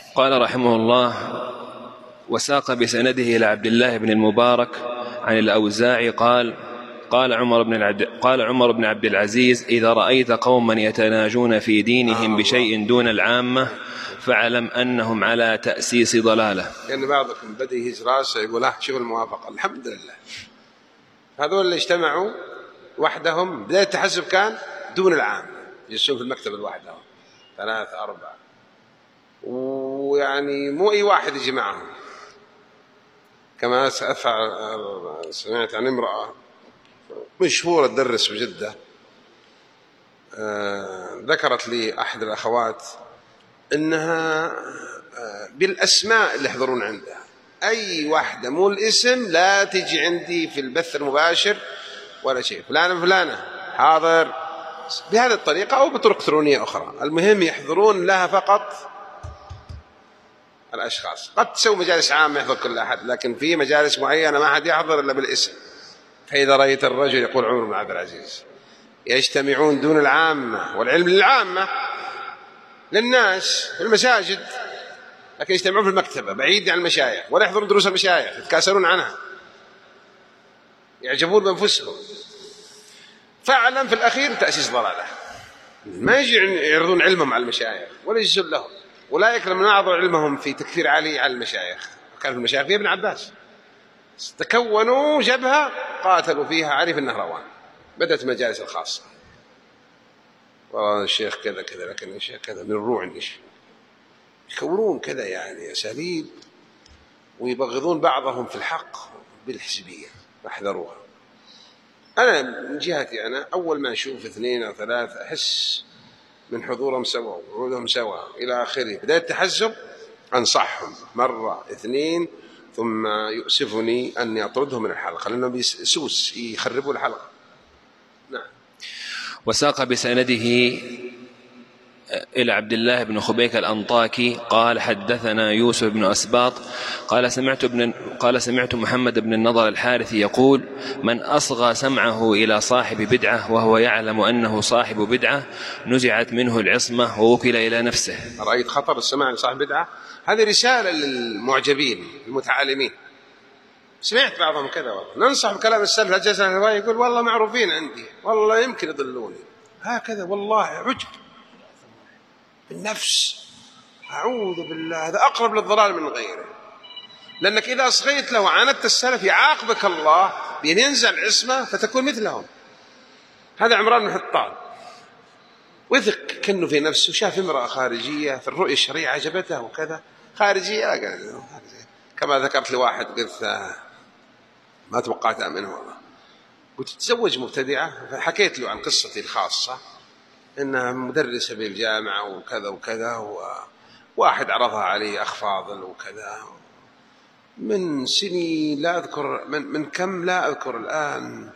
قال رحمه الله: وساق بسنده إلى عبد الله بن المبارك عن الأوزاعي قال: قال عمر بن عبد العزيز: إذا رأيت قوما يتناجون في دينهم بشيء دون العامة فاعلم أنهم على تأسيس ضلالة. يعني بعضكم بدأ يهز راسه يقول شوف الموافقة، الحمد لله. هذول اللي اجتمعوا وحدهم، بداية التحزب كان دون العامة، يجلسون في المكتب لوحدهم 3 4، ويعني مو أي واحد يجي معهم. كما سمعت عن امرأة مشهورة تدرس بجدة، ذكرت لي أحد الأخوات أنها بالأسماء اللي يحضرون عندها، أي واحدة مو الاسم لا تجي عندي في البث المباشر ولا شيء، فلانة فلانة حاضر، بهذه الطريقة أو بطرق إلكترونية أخرى. المهم يحضرون لها فقط الأشخاص. قد تسوي مجالس عامة يحضر كل أحد، لكن في مجالس معينة ما أحد يحضر إلا بالاسم. فإذا رأيت الرجل، يقول عمر بن عبد العزيز، يجتمعون دون العامة، والعلم للعامة للناس في المساجد، لكن يجتمعون في المكتبة بعيد عن المشايخ، ولا يحضرون دروس المشايخ، يتكاسلون عنها، يعجبون بأنفسهم. فاعلم في الأخير تأسيس ضلالة. ما يجي يعرضون علمهم على المشايخ ولا يجلسون لهم، أولئك لما نعرضوا علمهم في تكفير علي على المشايخ، كان في المشايخ في ابن عباس، تكونوا جبهة قاتلوا فيها علي في النهروان، بدأت مجالس الخاصة، والله الشيخ كذا كذا، لكن الشيخ كذا من الروع، يكورون كذا يعني أساليب، ويبغضون بعضهم في الحق بالحزبية، فاحذروها. أنا من جهتي أنا أول ما أشوف 2 أو 3 أحس من حضورهم سوا وقعودهم سوا إلى آخره بداية التحزب، أنصحهم مرة 2، ثم يؤسفني أني أطردهم من الحلقة، لأنه بيسوس يخربوا الحلقة. نعم. وساق بسنده إلى عبد الله بن خبيك الأنطاكي قال: حدثنا يوسف بن أسباط قال سمعت محمد بن النضر الحارثي يقول: من أصغى سمعه إلى صاحب بدعة وهو يعلم أنه صاحب بدعة نزعت منه العصمة ووكل إلى نفسه. رأيت خطر السماع لصاحب بدعة؟ هذه رسالة للمعجبين المتعالمين. سمعت بعضهم كذا، والله ننصح بكلام السلف، أجلس الهواء يقول والله معروفين عندي، والله يمكن يضلوني، هكذا والله عجب بالنفس، أعوذ بالله، هذا أقرب للضلال من غيره. لأنك إذا أصغيت له وعاندت السلف يعاقبك الله بأن ينزع العصمة فتكون مثلهم. هذا عمران بن حطان وثق كأنه في نفسه، شاف امرأة خارجية في الرؤية الشرعية عجبته وكذا، خارجية كما ذكرت لواحد قلت ما توقعتها منه والله، قلت تزوج مبتدعة، فحكيت له عن قصتي الخاصة إنها مدرسة بالجامعة وكذا وكذا، وواحد عرضها علي أخ فاضل وكذا من سنين لا أذكر من كم لا أذكر الآن.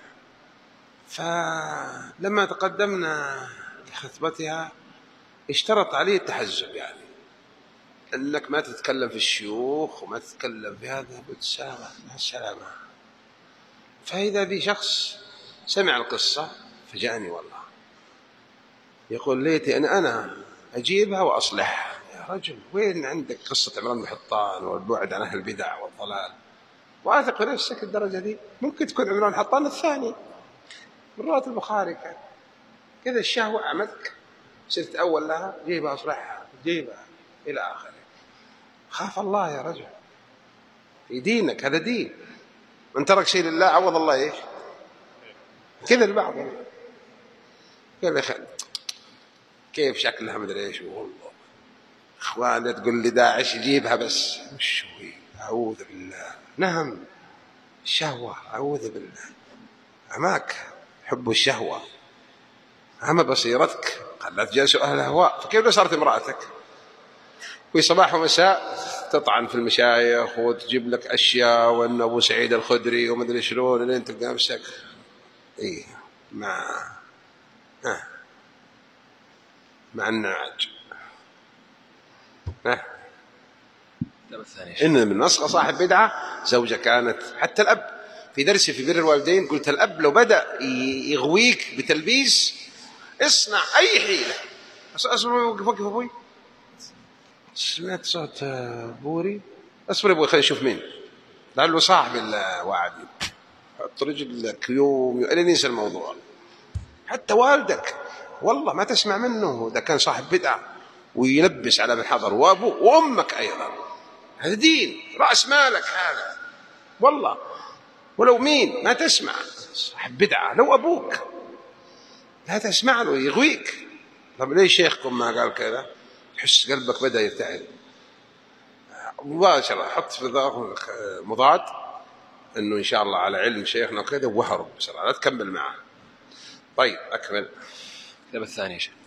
فلما تقدمنا لخطبتها اشترط علي التحزب، يعني أنك ما تتكلم في الشيوخ وما تتكلم في هذا. قلت السلامة. فإذا بي شخص سمع القصة فجاءني والله يقول ليتي أنا أجيبها وأصلحها. يا رجل وين عندك قصة عمران بن حطان والبعد عن أهل البدع والضلال؟ وأثق في نفسك الدرجة دي، ممكن تكون عمران بن حطان الثاني من رواة البخاري، كان كذا الشهوة عمتك، صرت أول لها جيبها أصلحها جيبها إلى آخره. خاف الله يا رجل في دينك، هذا دين، من ترك شيء لله عوض الله إيش كذا. البعض كيف شكلها مدري إيش، والله إخواني تقول لي داعش يجيبها بس وش هو، أعوذ بالله. نعم الشهوة، أعوذ بالله، عماك حب الشهوة عمى بصيرتك، خلت جالس أهل الهواء. فكيف لو صارت امرأتك في صباح ومساء تطعن في المشايخ وتجيب لك أشياء وأن أبو سعيد الخدري ومدري شلون، اللي أنت تلقى نفسك إيه مع النعاج. إن من أصغى صاحب بدعة زوجة كانت، حتى الأب في درسي في بر الوالدين قلت الأب لو بدأ يغويك بتلبيس اصنع أي حيلة. أصبر وقف أبوي سمعت صوت بوري. اصبر يا ابوي خلينا نشوف مين، لعله صاحب الوعد. حط رجلك يوم الين ينسى الموضوع. حتى والدك والله ما تسمع منه، ده كان صاحب بدعة ويلبس على بالحضر، وابوه وامك ايضا. هذا دين، راس مالك هذا والله. ولو مين ما تسمع، صاحب بدعة لو ابوك لا تسمع له يغويك. طب ليش شيخكم ما قال كذا؟ تحس قلبك بدأ يرتعد مباشرة. حط في ذاك مضاد انه ان شاء الله على علم شيخنا وكذا، وهرب بسرعة لا تكمل معه. طيب اكمل. الكتاب الثاني يا شيخ.